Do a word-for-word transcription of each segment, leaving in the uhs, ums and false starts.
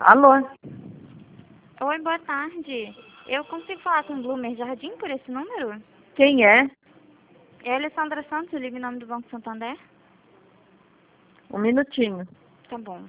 Alô? Oi, boa tarde. Eu consigo falar com o Bloomer Jardim por esse número? Quem é? É a Alessandra Santos, eu ligo em nome do Banco Santander. Um minutinho. Tá bom.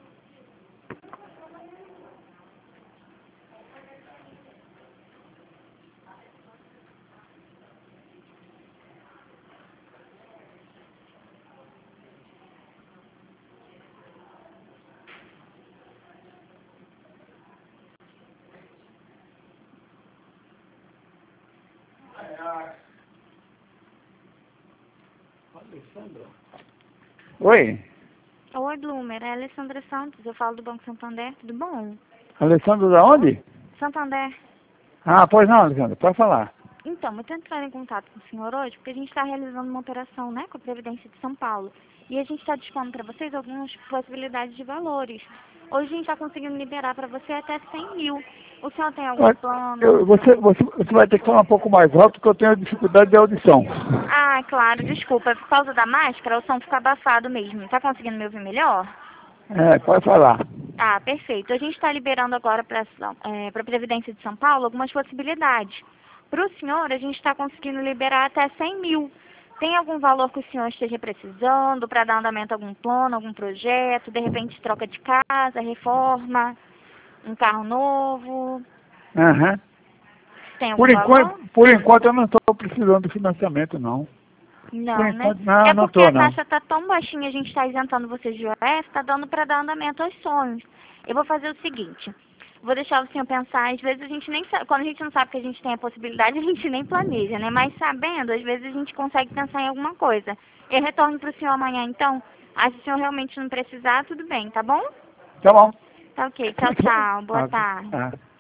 Oi, Oi, Bloomer, é a Alessandra Santos, eu falo do Banco Santander, tudo bom? Alessandro da onde? Santander. Ah, pois não, Alessandro, pode falar. Então, eu estou entrando em contato com o senhor hoje porque a gente está realizando uma operação, né, com a Previdência de São Paulo. E a gente está dispondo para vocês algumas possibilidades de valores. Hoje a gente está conseguindo liberar para você até cem mil. O senhor tem algum Olha, plano? eu- você, você, você vai ter que falar um pouco mais alto porque eu tenho dificuldade de audição. Ah, claro, desculpa. É por causa da máscara, o som fica abafado mesmo. Tá conseguindo me ouvir melhor? É, pode falar. Ah, perfeito. A gente está liberando agora para é, a Previdência de São Paulo algumas possibilidades. Para o senhor, a gente está conseguindo liberar até cem mil. Tem algum valor que o senhor esteja precisando para dar andamento a algum plano, algum projeto, de repente troca de casa, reforma, um carro novo? Aham. Tem algum Por valor? enquanto, por enquanto eu não estou precisando de financiamento, não. Por Não, né? enquanto, não, É não porque estou, a não. taxa está tão baixinha, a gente está isentando vocês de O F, está dando para dar andamento aos sonhos. Eu vou fazer o seguinte, vou deixar o senhor pensar, às vezes a gente nem sabe, quando a gente não sabe que a gente tem a possibilidade, a gente nem planeja, né? Mas sabendo, às vezes a gente consegue pensar em alguma coisa. Eu retorno para o senhor amanhã, então. Ah, se o senhor realmente não precisar, tudo bem, tá bom? Tá bom. Tá ok, tchau, tchau, boa Ah, tarde. ah.